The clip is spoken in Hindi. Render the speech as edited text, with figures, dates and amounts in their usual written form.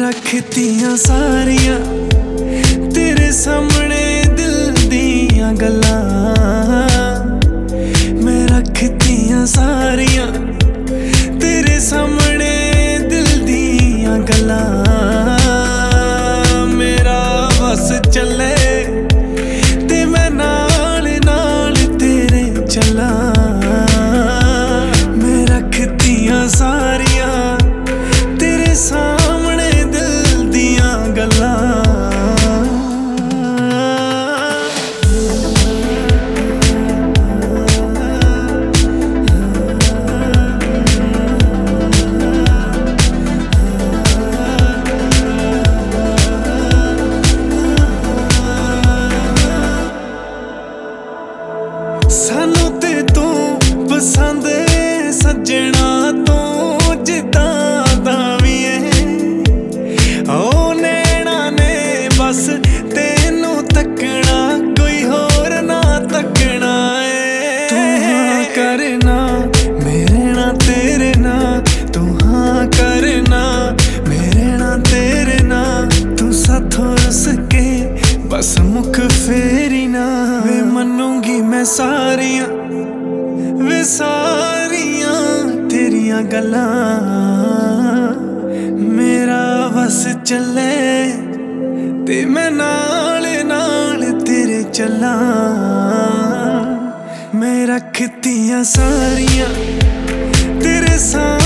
रखतियां सारियां तेरे सामने दिल दियां गल्लां। मैं रखतियां सारियां तेरे सामने दिल दियां गल्लां। मेरा बस चले ते मैं नाल नाल तेरे चला। मैं रखतियां सारियां तेरे सामने दिल दियां गल्लां। सानू ते तू पसंद सजना तो जिद्दां दा वी ओ नैना ने बस तेनू तकना कोई होर ना तकना है। तू हाँ करना मेरे ना तेरे ना, तू हाँ करना मेरे ना तेरे ना। तू साथों रुस के बस मुख फेरी ना। वे मनूंगी मैं सारियां वे सारियां तेरियां गल्लां। मेरा बस चले ते मैं नाल नाल तेरे चला। मैं रखतियां सारियां तेरे साथ